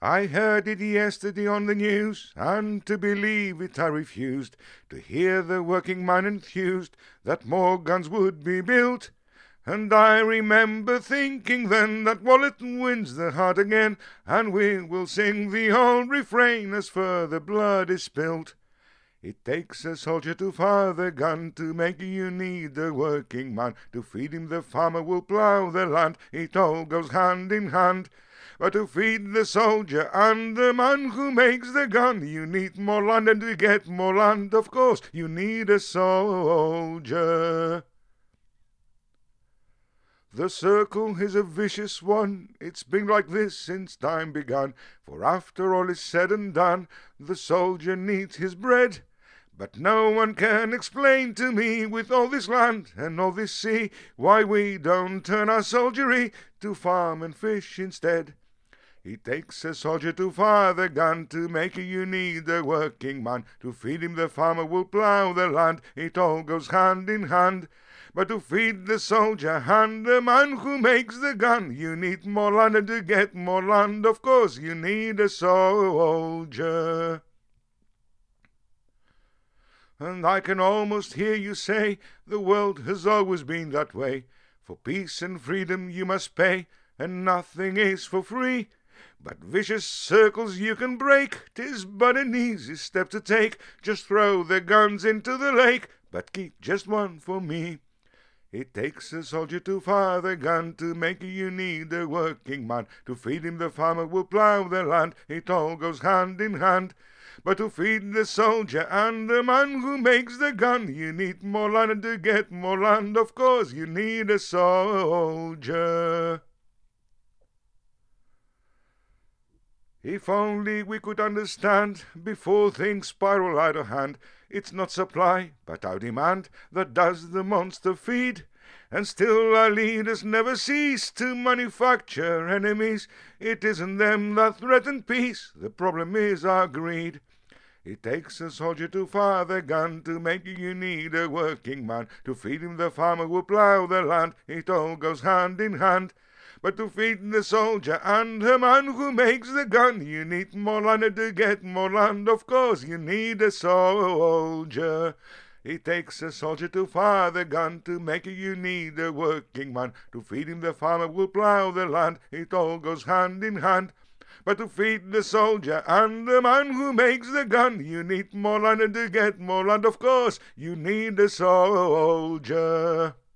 I heard it yesterday on the news, and to believe it I refused, to hear the working man enthused that more guns would be built. And I remember thinking then that Wallerton wins the heart again, and we will sing the old refrain as further blood is spilt. It takes a soldier to fire the gun, to make you need a working man, to feed him the farmer will plough the land, it all goes hand in hand. But to feed the soldier and the man who makes the gun, you need more land, and to get more land, of course, you need a soldier. The circle is a vicious one, it's been like this since time began, for after all is said and done, the soldier needs his bread. But no one can explain to me, with all this land and all this sea, why we don't turn our soldiery to farm and fish instead. It takes a soldier to fire the gun, to make you need a working man, to feed him the farmer will plough the land, it all goes hand in hand. But to feed the soldier and the man who makes the gun, you need more land, and to get more land, of course, you need a soldier. And I can almost hear you say, the world has always been that way. For peace and freedom you must pay, and nothing is for free. But vicious circles you can break, 'tis but an easy step to take. Just throw the guns into the lake, but keep just one for me. It takes a soldier to fire the gun, to make you need a working man, to feed him the farmer will plough the land, it all goes hand in hand. But to feed the soldier and the man who makes the gun, you need more land, and to get more land, of course, you need a soldier. If only we could understand, before things spiral out of hand, it's not supply, but our demand, that does the monster feed. And still our leaders never cease to manufacture enemies. It isn't them that threaten peace, the problem is our greed. It takes a soldier to fire the gun, to make you need a working man, to feed him the farmer will plough the land, it all goes hand in hand. But to feed the soldier and the man who makes the gun, you need more land, and to get more land, of course, you need a soldier. It takes a soldier to fire the gun, to make you need a working man, to feed him the farmer will plough the land, it all goes hand in hand. But to feed the soldier and the man who makes the gun, you need more land, and to get more land, of course, you need a soldier.